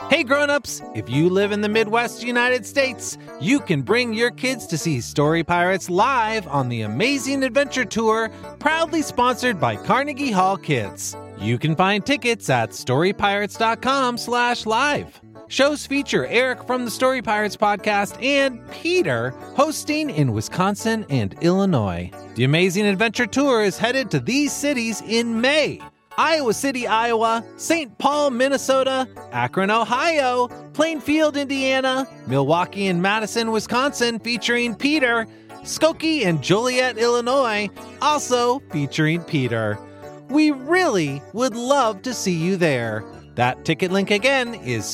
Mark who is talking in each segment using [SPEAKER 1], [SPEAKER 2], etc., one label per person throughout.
[SPEAKER 1] Hey grown-ups, if you live in the Midwest United States, you can bring your kids to see Story Pirates live on the Amazing Adventure Tour, proudly sponsored by Carnegie Hall Kids. You can find tickets at storypirates.com/live. Shows feature Eric from the Story Pirates podcast and Peter hosting in Wisconsin and Illinois. The Amazing Adventure Tour is headed to these cities in May: Iowa City, Iowa, St. Paul, Minnesota, Akron, Ohio, Plainfield, Indiana, Milwaukee and Madison, Wisconsin, featuring Peter, Skokie and Joliet, Illinois, also featuring Peter. We really would love to see you there. That ticket link again is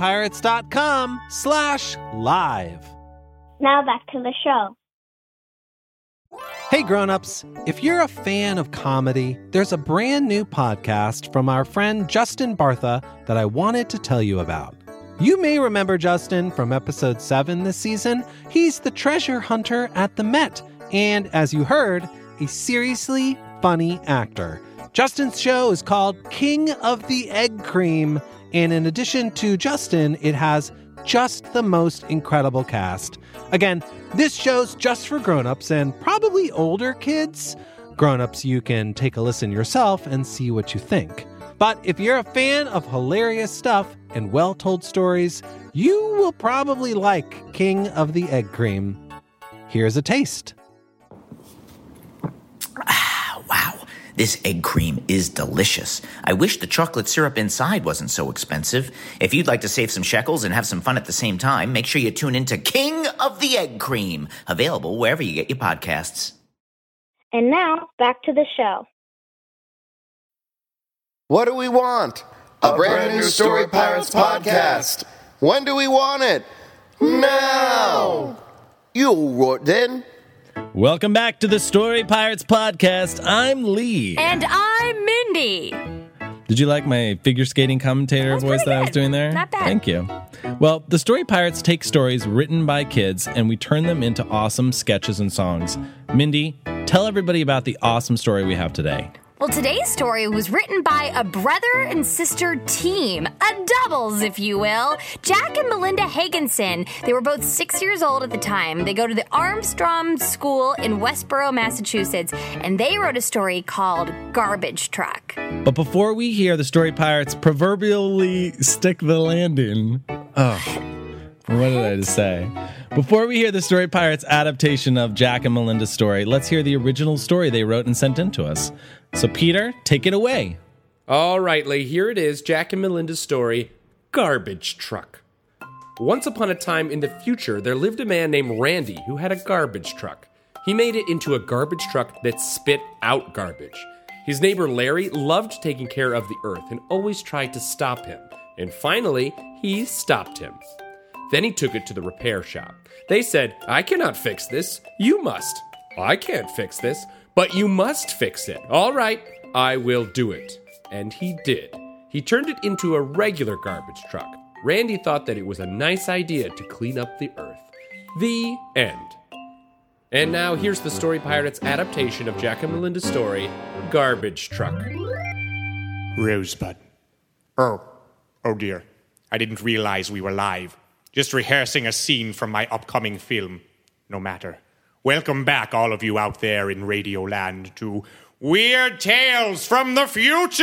[SPEAKER 1] storypirates.com/live.
[SPEAKER 2] Now back to the show.
[SPEAKER 1] Hey grown-ups, if you're a fan of comedy, there's a brand new podcast from our friend Justin Bartha that I wanted to tell you about. You may remember Justin from episode 7 this season. He's the treasure hunter at the Met, and as you heard, a seriously funny actor. Justin's show is called King of the Egg Cream, and in addition to Justin, it has just the most incredible cast. Again, this show's just for grown-ups and probably older kids. Grown-ups, you can take a listen yourself and see what you think. But if you're a fan of hilarious stuff and well-told stories, you will probably like King of the Egg Cream. Here's a taste.
[SPEAKER 3] Wow, this egg cream is delicious. I wish the chocolate syrup inside wasn't so expensive. If you'd like to save some shekels and have some fun at the same time, make sure you tune in to King of the Egg Cream, available wherever you get your podcasts.
[SPEAKER 2] And now, back to the show.
[SPEAKER 4] What do we want? A brand new Story Pirates podcast. When do we want it? Now! You what then?
[SPEAKER 5] Welcome back to the Story Pirates podcast. I'm Lee.
[SPEAKER 6] And I'm Mindy.
[SPEAKER 5] Did you like my figure skating commentator voice that I was doing there?
[SPEAKER 6] Not bad.
[SPEAKER 5] Thank you. Well, the Story Pirates take stories written by kids and we turn them into awesome sketches and songs. Mindy, tell everybody about the awesome story we have today.
[SPEAKER 6] Well, today's story was written by a brother and sister team, a doubles, if you will, Jack and Melinda Hagenson. They were both 6 years old at the time. They go to the Armstrong School in Westboro, Massachusetts, and they wrote a story called Garbage Truck.
[SPEAKER 5] But before we hear the Story Pirates proverbially stick the landing... What did I just say? Before we hear the Story Pirates adaptation of Jack and Melinda's story, let's hear the original story they wrote and sent in to us. So Peter, take it away.
[SPEAKER 7] All right, Lee, here it is, Jack and Melinda's story, Garbage Truck. Once upon a time in the future, there lived a man named Randy who had a garbage truck. He made it into a garbage truck that spit out garbage. His neighbor Larry loved taking care of the earth and always tried to stop him. And finally, he stopped him. Then he took it to the repair shop. They said, "I cannot fix this. You must." "I can't fix this, but you must fix it." "All right, I will do it." And he did. He turned it into a regular garbage truck. Randy thought that it was a nice idea to clean up the earth. The end. And now here's the Story Pirates adaptation of Jack and Melinda's story, Garbage Truck.
[SPEAKER 8] Rosebud. Oh dear. I didn't realize we were live. Just rehearsing a scene from my upcoming film. No matter. Welcome back, all of you out there in Radioland, to Weird Tales from the Future!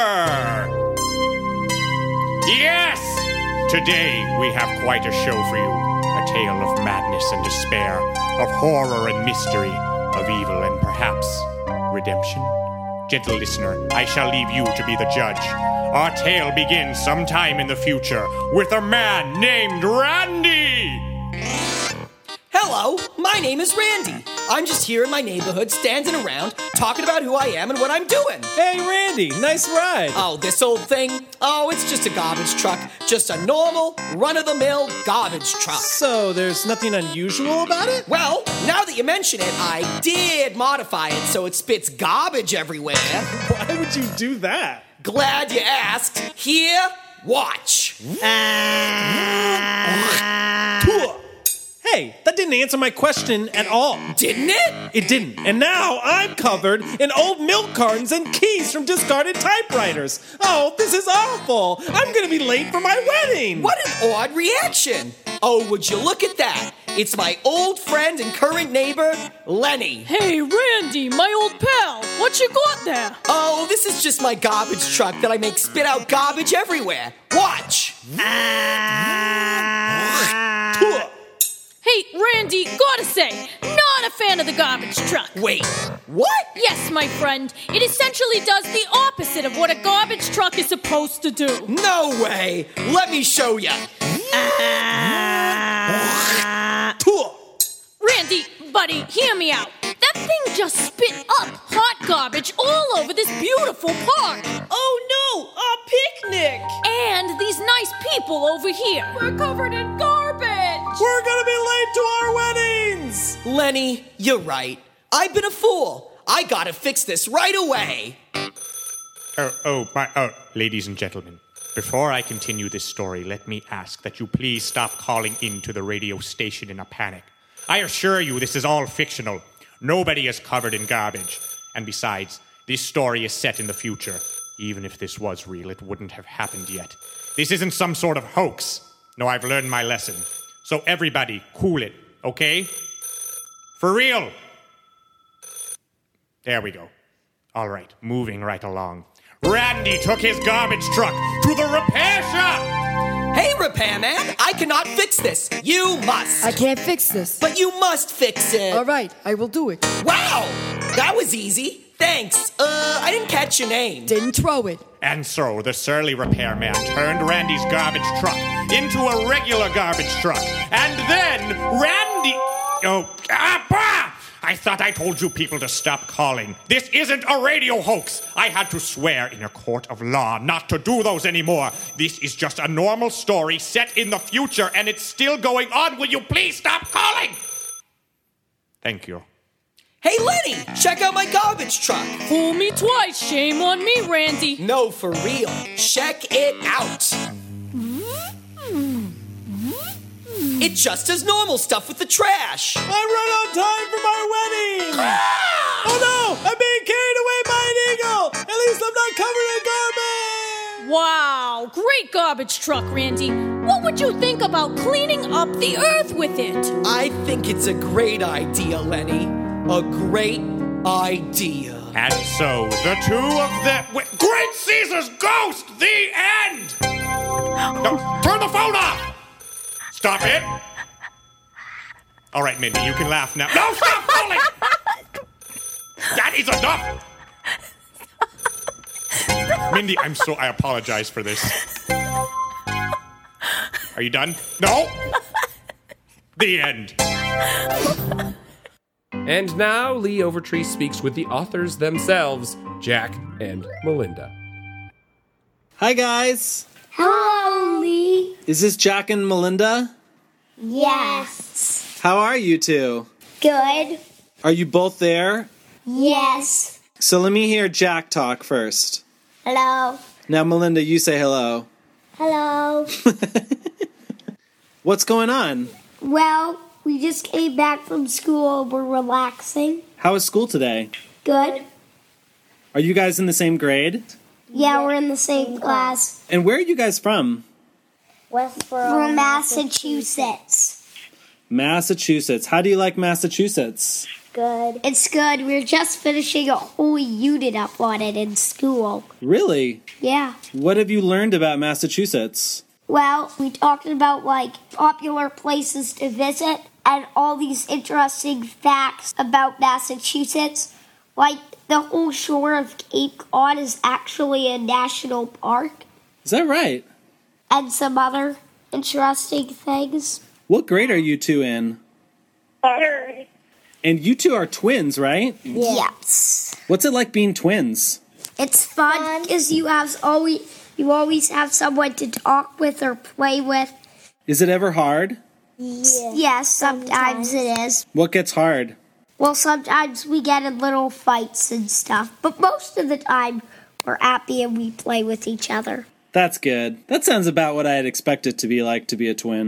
[SPEAKER 8] Yes! Today we have quite a show for you. A tale of madness and despair, of horror and mystery, of evil and perhaps redemption. Gentle listener, I shall leave you to be the judge. Our tale begins sometime in the future with a man named Randy!
[SPEAKER 9] Hello, my name is Randy. I'm just here in my neighborhood, standing around, talking about who I am and what I'm doing.
[SPEAKER 5] Hey, Randy, nice ride.
[SPEAKER 9] Oh, this old thing? Oh, it's just a garbage truck. Just a normal, run-of-the-mill garbage truck.
[SPEAKER 5] So, there's nothing unusual about it?
[SPEAKER 9] Well, now that you mention it, I did modify it so it spits garbage everywhere.
[SPEAKER 5] Why would you do that?
[SPEAKER 9] Glad you asked. Here, watch.
[SPEAKER 5] Hey, that didn't didn't answer my question at all.
[SPEAKER 9] Didn't it?
[SPEAKER 5] It didn't. And now I'm covered in old milk cartons and keys from discarded typewriters. Oh, this is awful. I'm going to be late for my wedding.
[SPEAKER 9] What an odd reaction. Oh, would you look at that? It's my old friend and current neighbor, Lenny.
[SPEAKER 10] Hey, Randy, my old pal. What you got there?
[SPEAKER 9] Oh, this is just my garbage truck that I make spit out garbage everywhere. Watch.
[SPEAKER 10] Hey, Randy, gotta say, not a fan of the garbage truck.
[SPEAKER 9] Wait, what?
[SPEAKER 10] Yes, my friend. It essentially does the opposite of what a garbage truck is supposed to do.
[SPEAKER 9] No way. Let me show ya.
[SPEAKER 10] Randy, buddy, hear me out. That thing just spit up hot garbage all over this beautiful park.
[SPEAKER 11] Oh no, a picnic!
[SPEAKER 10] And these nice people over here.
[SPEAKER 11] We're covered in garbage!
[SPEAKER 5] We're gonna be late to our weddings!
[SPEAKER 9] Lenny, you're right. I've been a fool. I gotta fix this right away.
[SPEAKER 8] Ladies and gentlemen, before I continue this story, let me ask that you please stop calling into the radio station in a panic. I assure you this is all fictional. Nobody is covered in garbage. And besides, this story is set in the future. Even if this was real, it wouldn't have happened yet. This isn't some sort of hoax. No, I've learned my lesson. So everybody, cool it, okay? For real. There we go. All right, moving right along. Randy took his garbage truck to the repair shop!
[SPEAKER 9] Hey, repairman, I cannot fix this. You must.
[SPEAKER 12] I can't fix this.
[SPEAKER 9] But you must fix it.
[SPEAKER 12] All right, I will do it.
[SPEAKER 9] Wow, that was easy. Thanks. I didn't catch your name.
[SPEAKER 12] Didn't throw it.
[SPEAKER 8] And so the surly repairman turned Randy's garbage truck into a regular garbage truck. And then Randy... I thought I told you people to stop calling. This isn't a radio hoax. I had to swear in a court of law not to do those anymore. This is just a normal story set in the future, and it's still going on. Will you please stop calling? Thank you.
[SPEAKER 9] Hey, Lenny, check out my garbage truck.
[SPEAKER 10] Fool me twice, shame on me, Randy.
[SPEAKER 9] No, for real. Check it out. It just does normal stuff with the trash.
[SPEAKER 5] I run on time for my wedding! Oh no! I'm being carried away by an eagle! At least I'm not covered in garbage!
[SPEAKER 10] Wow, great garbage truck, Randy. What would you think about cleaning up the earth with it?
[SPEAKER 9] I think it's a great idea, Lenny. A great idea.
[SPEAKER 8] And so, the two of them... Great Caesar's ghost! The end! No, turn the phone off! Stop it! All right, Mindy, you can laugh now. No, stop calling! That is enough! Mindy, I apologize for this. Are you done? No? The end.
[SPEAKER 7] And now Lee Overtree speaks with the authors themselves, Jack and Melinda.
[SPEAKER 5] Hi, guys.
[SPEAKER 2] Hello, Lee.
[SPEAKER 5] Is this Jack and Melinda?
[SPEAKER 2] Yes.
[SPEAKER 5] How are you two?
[SPEAKER 2] Good.
[SPEAKER 5] Are you both there?
[SPEAKER 2] Yes.
[SPEAKER 5] So let me hear Jack talk first.
[SPEAKER 2] Hello.
[SPEAKER 5] Now, Melinda, you say hello.
[SPEAKER 2] Hello.
[SPEAKER 5] What's going on?
[SPEAKER 2] Well, we just came back from school. We're relaxing.
[SPEAKER 5] How was school today?
[SPEAKER 2] Good.
[SPEAKER 5] Are you guys in the same grade?
[SPEAKER 2] Yeah, we're in the same class.
[SPEAKER 5] And where are you guys from?
[SPEAKER 2] From Massachusetts.
[SPEAKER 5] Massachusetts. How do you like Massachusetts?
[SPEAKER 2] Good. It's good. We're just finishing a whole unit up on it in school.
[SPEAKER 5] Really?
[SPEAKER 2] Yeah.
[SPEAKER 5] What have you learned about Massachusetts?
[SPEAKER 2] Well, we talked about, popular places to visit and all these interesting facts about Massachusetts. Like, the whole shore of Cape Cod is actually a national park.
[SPEAKER 5] Is that right?
[SPEAKER 2] And some other interesting things.
[SPEAKER 5] What grade are you two in?
[SPEAKER 2] Third.
[SPEAKER 5] And you two are twins, right?
[SPEAKER 2] Yes.
[SPEAKER 5] What's it like being twins?
[SPEAKER 2] It's fun because you always have someone to talk with or play with.
[SPEAKER 5] Is it ever hard?
[SPEAKER 2] Yes, sometimes it is.
[SPEAKER 5] What gets hard?
[SPEAKER 2] Well, sometimes we get in little fights and stuff, but most of the time we're happy and we play with each other.
[SPEAKER 5] That's good. That sounds about what I had expected to be like to be a twin.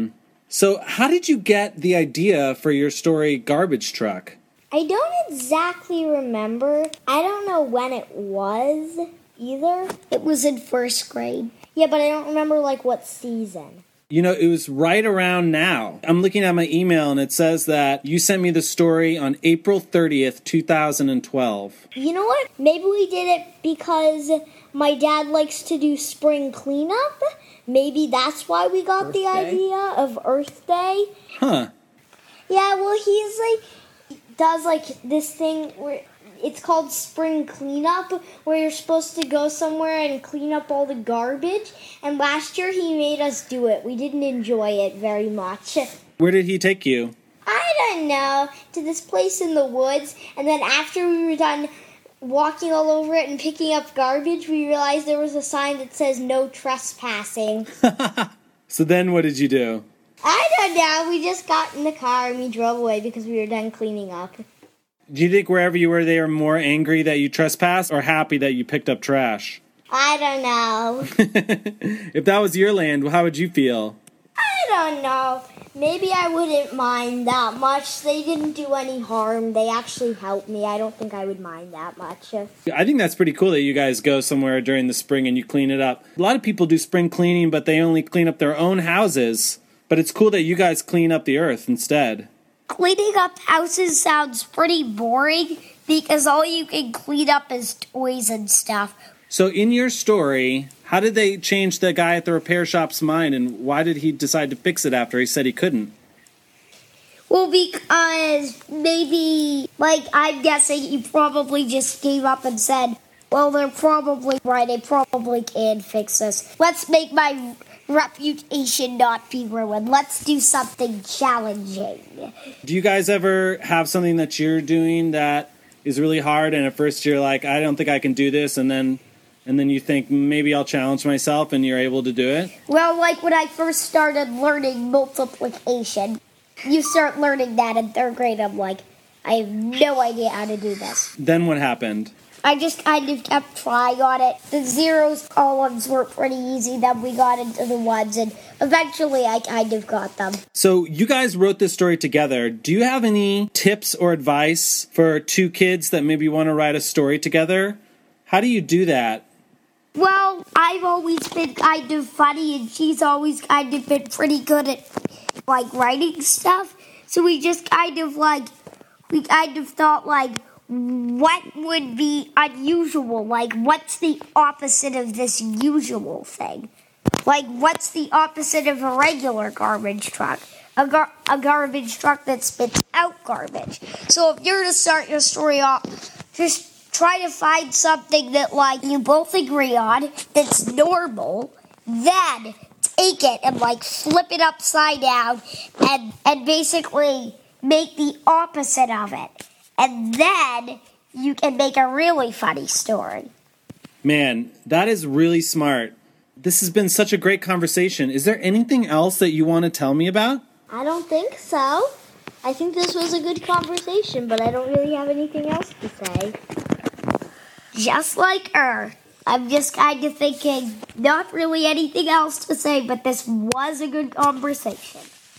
[SPEAKER 5] So how did you get the idea for your story, Garbage Truck?
[SPEAKER 2] I don't exactly remember. I don't know when it was either. It was in first grade. Yeah, but I don't remember, what season.
[SPEAKER 5] You know, it was right around now. I'm looking at my email, and it says that you sent me the story on April 30th, 2012.
[SPEAKER 2] You know what? Maybe we did it because my dad likes to do spring cleanup. Maybe that's why we got the idea of Earth Day.
[SPEAKER 5] Huh.
[SPEAKER 2] Yeah, well, he's does this thing where it's called spring cleanup, where you're supposed to go somewhere and clean up all the garbage. And last year he made us do it. We didn't enjoy it very much.
[SPEAKER 5] Where did he take you?
[SPEAKER 2] I don't know, to this place in the woods. And then after we were done walking all over it and picking up garbage, we realized there was a sign that says no trespassing.
[SPEAKER 5] So then what did you do?
[SPEAKER 2] I don't know. We just got in the car and we drove away because we were done cleaning up.
[SPEAKER 5] Do you think wherever you were, they were more angry that you trespassed or happy that you picked up trash?
[SPEAKER 2] I don't know.
[SPEAKER 5] If that was your land, how would you feel?
[SPEAKER 2] I don't know. Maybe I wouldn't mind that much. They didn't do any harm. They actually helped me. I don't think I would mind that much.
[SPEAKER 5] I think that's pretty cool that you guys go somewhere during the spring and you clean it up. A lot of people do spring cleaning, but they only clean up their own houses. But it's cool that you guys clean up the earth instead.
[SPEAKER 2] Cleaning up houses sounds pretty boring because all you can clean up is toys and stuff.
[SPEAKER 5] So in your story, how did they change the guy at the repair shop's mind, and why did he decide to fix it after he said he couldn't?
[SPEAKER 2] Well, because maybe, I'm guessing he probably just gave up and said, well, they're probably right, I probably can fix this. Let's make my reputation not be ruined. Let's do something challenging.
[SPEAKER 5] Do you guys ever have something that you're doing that is really hard, and at first you're like, I don't think I can do this, and then you think, maybe I'll challenge myself, and you're able to do it?
[SPEAKER 2] Well, when I first started learning multiplication, you start learning that in third grade, I'm like, I have no idea how to do this.
[SPEAKER 5] Then what happened?
[SPEAKER 2] I just kind of kept trying on it. The zeros columns were pretty easy, then we got into the ones, and eventually I kind of got them.
[SPEAKER 5] So you guys wrote this story together. Do you have any tips or advice for two kids that maybe want to write a story together? How do you do that?
[SPEAKER 2] Well, I've always been kind of funny, and she's always kind of been pretty good at, writing stuff. So we just kind of thought, what would be unusual? What's the opposite of this usual thing? What's the opposite of a regular garbage truck? A garbage truck that spits out garbage. So if you're to start your story off, just try to find something that, you both agree on that's normal, then take it and, flip it upside down and basically make the opposite of it. And then you can make a really funny story.
[SPEAKER 5] Man, that is really smart. This has been such a great conversation. Is there anything else that you want to tell me about?
[SPEAKER 2] I don't think so. I think this was a good conversation, but I don't really have anything else to say. Just like Earth. I'm just kind of thinking, not really anything else to say, but this was a good conversation.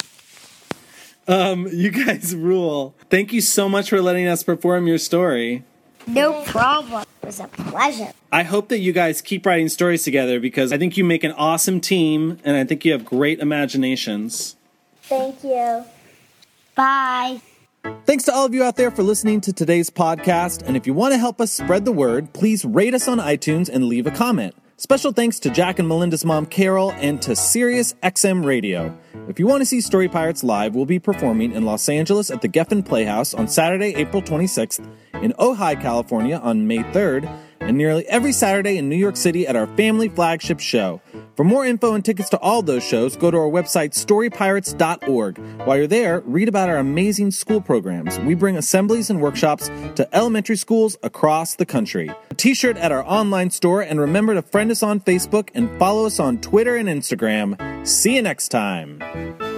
[SPEAKER 5] You guys rule. Thank you so much for letting us perform your story.
[SPEAKER 2] No problem. It was a pleasure.
[SPEAKER 5] I hope that you guys keep writing stories together because I think you make an awesome team and I think you have great imaginations.
[SPEAKER 2] Thank you. Bye.
[SPEAKER 5] Thanks to all of you out there for listening to today's podcast. And if you want to help us spread the word, please rate us on iTunes and leave a comment. Special thanks to Jack and Melinda's mom, Carol, and to Sirius XM Radio. If you want to see Story Pirates live, we'll be performing in Los Angeles at the Geffen Playhouse on Saturday, April 26th, in Ojai, California on May 3rd, and nearly every Saturday in New York City at our family flagship show. For more info and tickets to all those shows, go to our website, storypirates.org. While you're there, read about our amazing school programs. We bring assemblies and workshops to elementary schools across the country. A t-shirt at our online store, and remember to friend us on Facebook and follow us on Twitter and Instagram. See you next time.